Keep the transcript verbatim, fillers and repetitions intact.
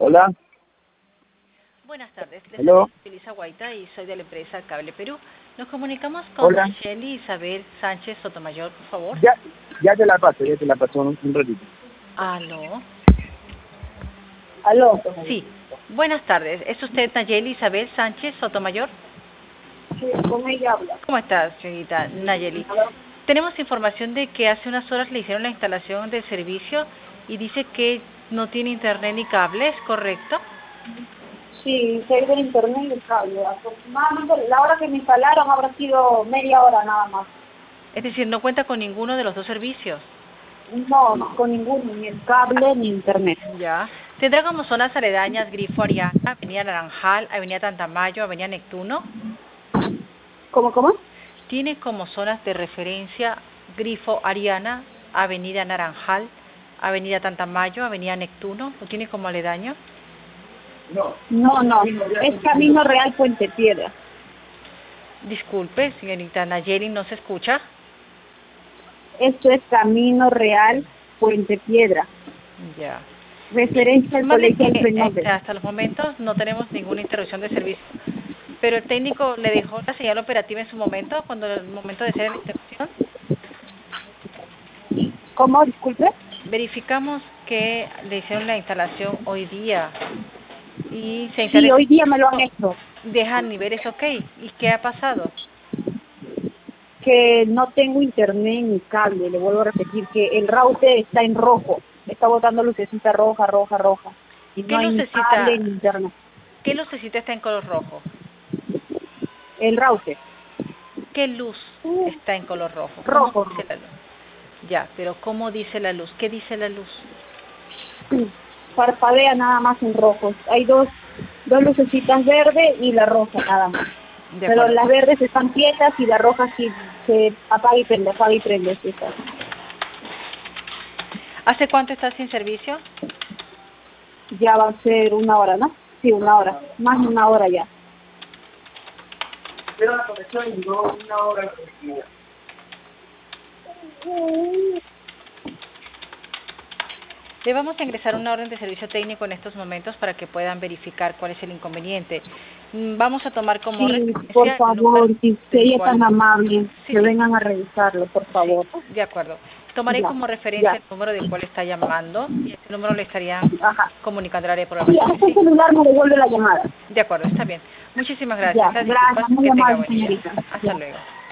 Hola. Buenas tardes, les Hello. saluda Elisa Guaita y soy de la empresa Cable Perú. Nos comunicamos con Hola. Nayeli Isabel Sánchez Sotomayor, por favor. Ya, ya te la paso, ya te la paso un, un ratito. Aló. Aló. Sí, buenas tardes. ¿Es usted Nayeli Isabel Sánchez Sotomayor? Sí, con ella habla. ¿Cómo está, señorita Nayeli? Tenemos información de que hace unas horas le hicieron la instalación del servicio y dice que no tiene internet ni cable, ¿es correcto? Sí, se de internet y el cable. Aproximadamente la hora que me instalaron habrá sido media hora nada más. Es decir, no cuenta con ninguno de los dos servicios. No, no, con ninguno, ni el cable ni internet. Ya. Tendrá como zonas aledañas Grifo Ariana, Avenida Naranjal, Avenida Tantamayo, Avenida Neptuno. ¿Cómo, cómo? Tiene como zonas de referencia Grifo Ariana, Avenida Naranjal, Avenida Tantamayo, Avenida Neptuno. ¿Lo tiene como aledaño? No, no, es Camino Real Puente Piedra. Disculpe, señorita Nayeli, ¿no se escucha? Esto es Camino Real Puente Piedra. Ya. Referencia al Informarle colegio que Alfred eh, Nobel. hasta los momentos no tenemos ninguna interrupción de servicio, pero el técnico le dejó la señal operativa en su momento, cuando el momento de hacer la interrupción. ¿Cómo? Disculpe. Verificamos que le hicieron la instalación hoy día y se Sí, instala hoy día me lo han hecho. deja niveles ok. ¿Y qué ha pasado? Que no tengo internet ni cable. Le vuelvo a repetir que el router está en rojo. Está botando lucecita roja, roja, roja. Y ¿Qué no hay ni cable lucecita, ni internet. qué lucecita está en color rojo? El router. ¿Qué luz está en color rojo? ¿Cómo Rojo, dice rojo. la luz? Ya, pero ¿cómo dice la luz? ¿Qué dice la luz? Sí, parpadea nada más en rojo. Hay dos, dos lucecitas verde y la roja nada más. De Pero acuerdo. las verdes están quietas y la roja sí se apaga y prende, apaga y prende. Sí, está. ¿Hace cuánto está sin servicio? Ya va a ser una hora, ¿no? Sí, una hora. Más de una hora ya. Pero la conexión y no una hora. Le vamos a ingresar una orden de servicio técnico en estos momentos para que puedan verificar cuál es el inconveniente. Mm, Vamos a tomar como Sí, por referencia el número favor, si del sería cual... tan amable, Sí, que sí, vengan a revisarlo, por sí, favor. de acuerdo. Tomaré Ya, como referencia ya. el número del cual está llamando y ese número le estarían Ajá. comunicando al área de Sí, programación. a este Sí, celular me devuelve la llamada. de acuerdo, está bien. Muchísimas Ya, gracias. Las gracias, disculpas, muy que tenga amable, buen día. señorita. Hasta Ya. luego.